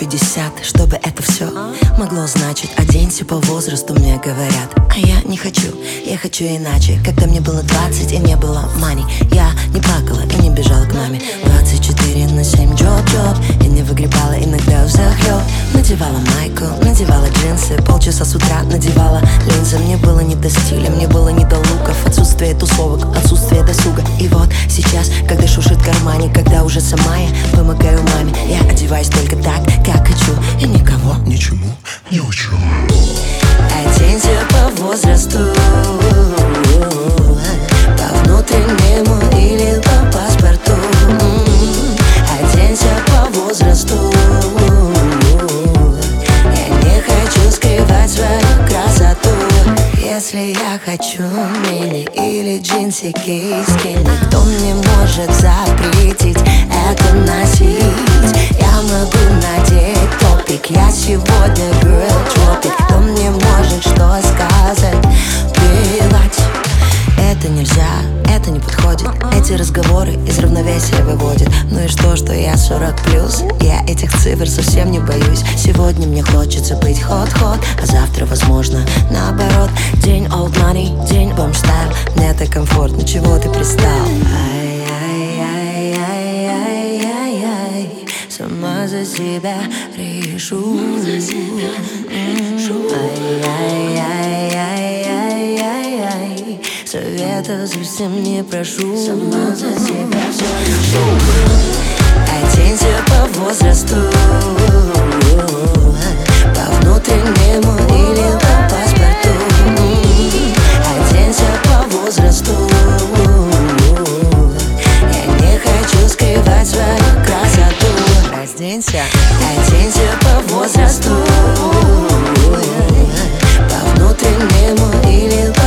50, чтобы это все могло значить. Оденься по возрасту, мне говорят. А я не хочу, я хочу иначе. Когда мне было 20 и не было money, я не плакала и не бежала к маме. 24/7 джоб, и не выгребала иногда взахлёб. Надевала майку, надевала джинсы, полчаса с утра надевала линзы. Мне было не до стиля, мне было не до луков, отсутствие тусовок, отсутствие досуга. И вот сейчас, когда шуршит в кармане, когда уже сама я помогаю маме, я одеваюсь только так, как хочу, и никого ничему не учу. Оденься по возрасту, по внутреннему или по паспорту. Оденься по возрасту. Я не хочу скрывать свою красоту. Если я хочу мини или джинсики скини, никто мне может запретить это носить. Я могу надеть топик, я сегодня girl tropic. Кто мне может что сказать? Плевать. Это нельзя, это не подходит. Эти разговоры из равновесия выводят. Ну и что я 40+? Я этих цифр совсем не боюсь. Сегодня мне хочется быть hot, а завтра, возможно, наоборот. День old money, день бомж стайл. Мне так комфортно, чего ты пристал? Ай-яй-яй-яй-яй-яй, сама за себя решу. Ай-яй-яй-яй-яй-яй, совета совсем не прошу. Сама за себя все решу. Оденься по возрасту, по внутреннему или по паспорту. Оденься по возрасту. Я не хочу скрывать свою красоту. Оденься по возрасту, по внутреннему или по